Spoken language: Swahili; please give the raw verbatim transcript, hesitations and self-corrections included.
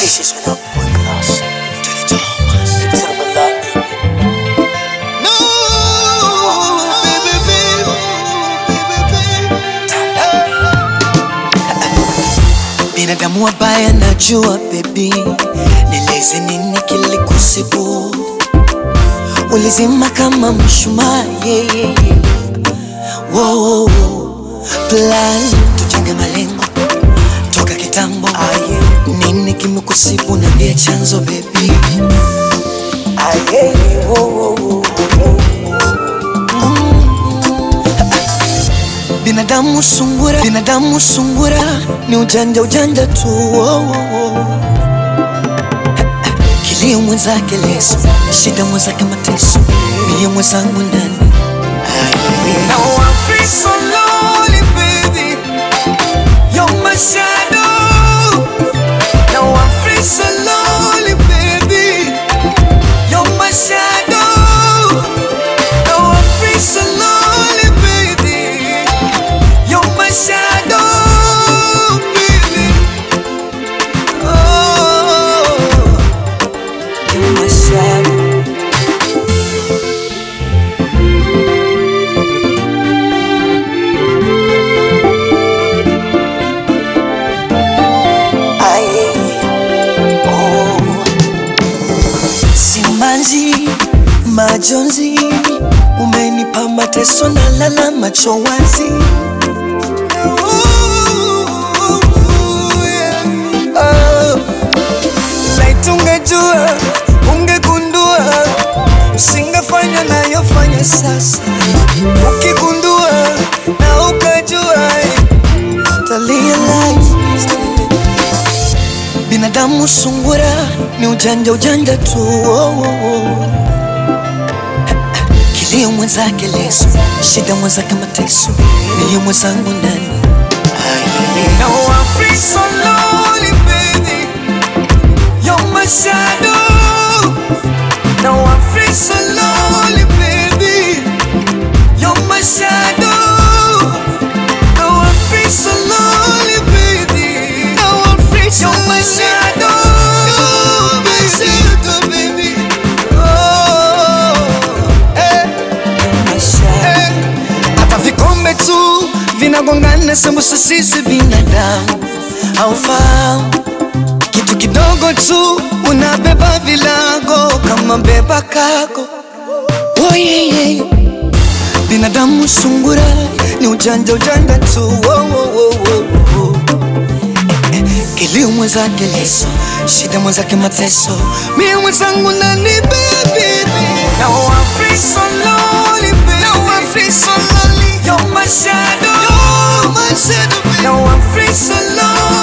This is when I work class to the Thomas, to the Malaki. No, baby, baby, baby, baby. Binadamu wabaya najua baby, nieleze nini kilikusibu? Ulizima kama mshumaa, yeah, yeah, yeah. Wow, plan tujenge malengo toka kitambo. Nini kimekusibu? Niambie chanzo baby. Aye, wow, wow. Mm. Binadamu sungura, binadamu sungura, ni ujanja ujanja tu. Wow, wow. Kilio mwenzake leso, shida mwenzake mateso, mie mwenzangu ndani. Now I feel so lonely, baby. You're my shadow. Now I feel so lonely, baby. You're my shadow. Now I feel so lonely, baby. You're my shadow, baby. Oh, You're my shadow. Simanzi, majonzi, umenipa mateso na lala macho wazi. oh. Light ungejua, ungegundua, usingefanya nayofanya sasa. Ukigundua na ukajua, Realize binadamu sungura, ni ujanja ujanja tu. Oh, oh, oh. Kilio mwenzake leso, shida mwenzake mateso, mie mwenzangu ndani. now I feel so lonely, baby. You're my shadow. Now I feel so lonely, baby. You're my shadow. Now I feel so lonely, baby. Now I feel so You're my shadow, my shadow, baby. Oh, eh, eh. Hata vikombe tu vinagongana, sembuse sisi binadamu. Haufahamu Kitu kidogo tu unabeba vilago kama beba kago. oh, yeah, yeah. Binadamu sungura, ni ujanja ujanja tu. Oh, oh, oh, oh, oh. Kilio mwenzake leso, shida mwenzake mateso, Mie mwenzangu nani, baby. Now I feel so lonely, baby. Now I feel so lonely. You're my shadow. You're my shadow, baby. Now I feel so lonely.